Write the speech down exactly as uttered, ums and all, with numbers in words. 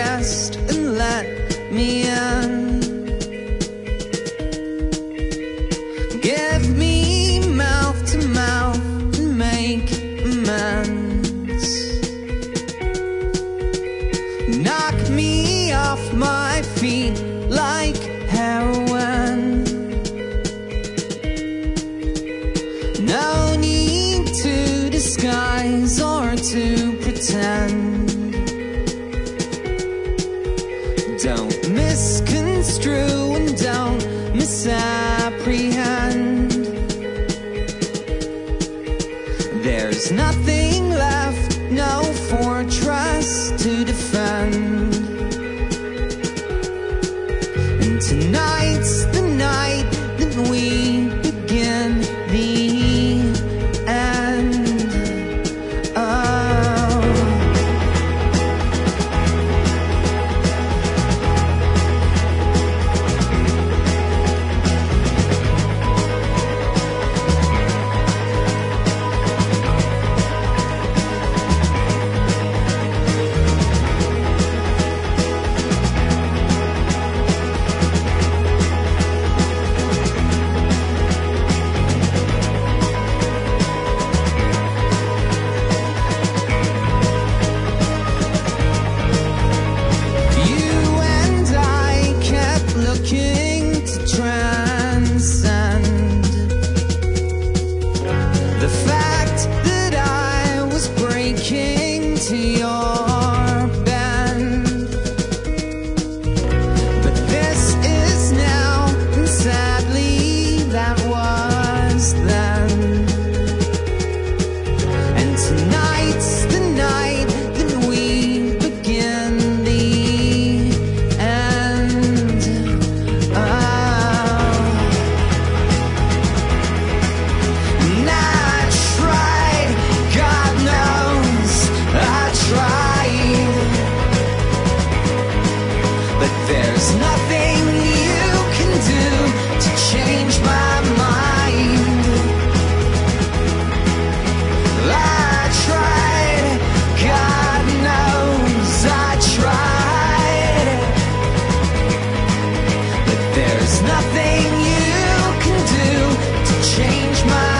guest and let me in. Give me mouth to mouth and make amends. Knock me off my feet like heroin. No need to disguise or to pretend. Don't misconstrue and don't misapprehend. There's nothing left, no fortress to defend. And tonight's the night that we begin the end. Oh. Looking to transcend the fact that I was breaking to your bend. But this is now, and sadly that was then. And tonight's the night that we begin the there's nothing you can do to change my mind. I tried, God knows I tried. But there's nothing you can do to change my mind.